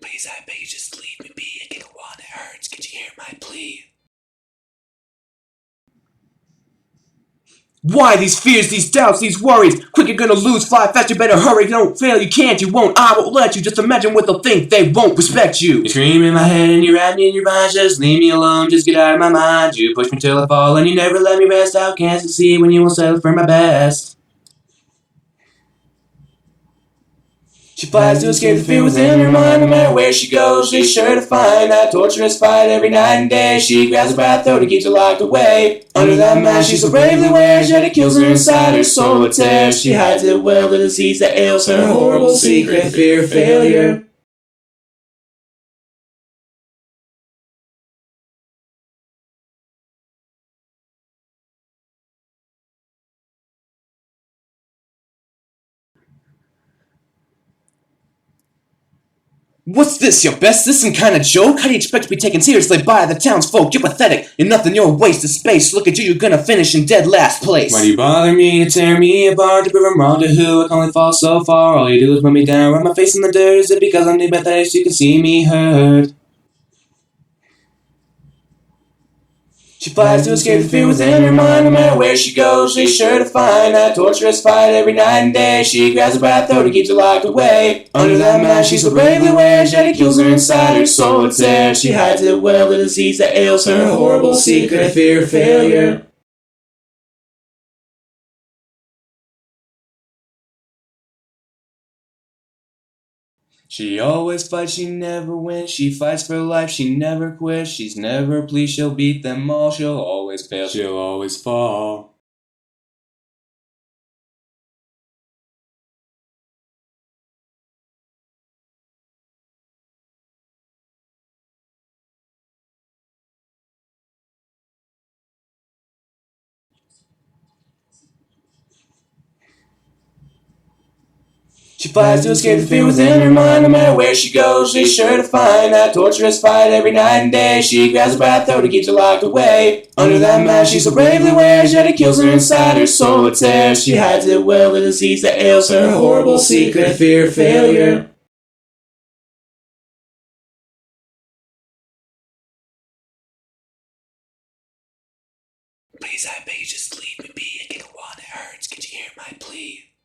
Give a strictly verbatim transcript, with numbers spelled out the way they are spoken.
Please, I beg you, just leave me be. I get a wand, it hurts. Could you hear my plea? Why these fears, these doubts, these worries? Quick, you're gonna lose, fly fast, you better hurry. Don't fail, you can't, you won't, I won't let you. Just imagine what they'll think, they won't respect you. You scream in my head and you wrap me in your vines. Just leave me alone, just get out of my mind. You push me till I fall and you never let me rest. I can't succeed when you won't settle for my best. She flies to escape the fear within her mind. No matter where she goes, she's sure to find that torturous fight every night and day. She grabs her breath, though, to keep her locked away. Under that mask she so bravely wears, yet it kills her inside, her soul it tears. She hides it well, the disease that ails her, horrible secret, fear of failure. What's this, your best? This some kind of joke? How do you expect to be taken seriously by the townsfolk? You're pathetic. You're nothing, you're a waste of space. Look at you, you're gonna finish in dead last place. Why do you bother me to tear me apart? To prove I'm wrong to who? I can only fall so far. All you do is put me down, rub my face in the dirt. Is it because I'm new pathetic so you can see me hurt? She flies to escape the fear within her mind. No matter where she goes, she's sure to find that torturous fight every night and day. She grabs her breath, though, to keep her locked away. Under that mask she so bravely wears, yet it kills her inside, her soul it tears. She hides it well, the disease that ails her, horrible secret, fear of failure. She always fights, she never wins. She fights for life, she never quits. She's never pleased, she'll beat them all. She'll always fail, she'll always fall. She flies to escape the fear within her mind. No matter where she goes, she's sure to find that torturous fight every night and day. She grabs her breath, though, to keep her locked away. Under that mask she so bravely wears, yet it kills her inside, her soul it tears. She hides it well, the disease that ails her, horrible secret, fear of failure.